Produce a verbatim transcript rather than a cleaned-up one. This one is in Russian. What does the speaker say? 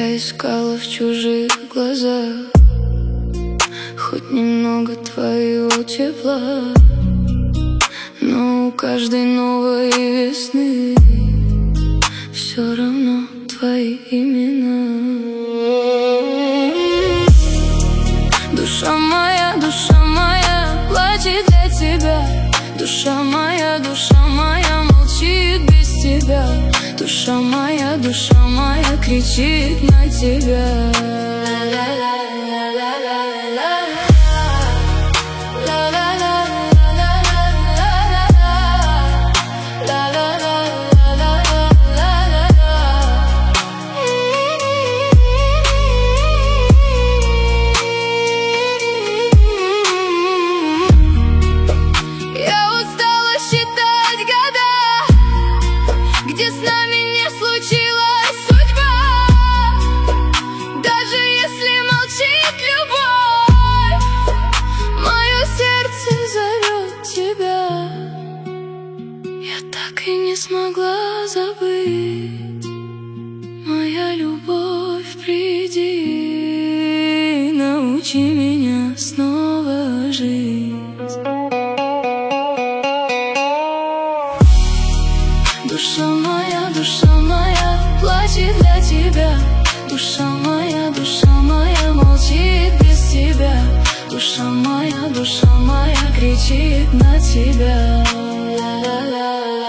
Я искала в чужих глазах хоть немного твоего тепла, но у каждой новой весны все равно твои имена. Душа моя, душа моя плачет для тебя. Душа моя, душа моя молчит без тебя. Душа моя, душа моя кричит на тебя. Где с нами не случилась судьба, даже если молчит любовь, мое сердце зовет тебя. Я так и не смогла забыть, моя любовь, приди, научи меня снова жить. Душа моя, душа моя плачет для тебя. Душа моя, душа моя молчит без тебя. Душа моя, душа моя кричит на тебя. Ла-ла-ла.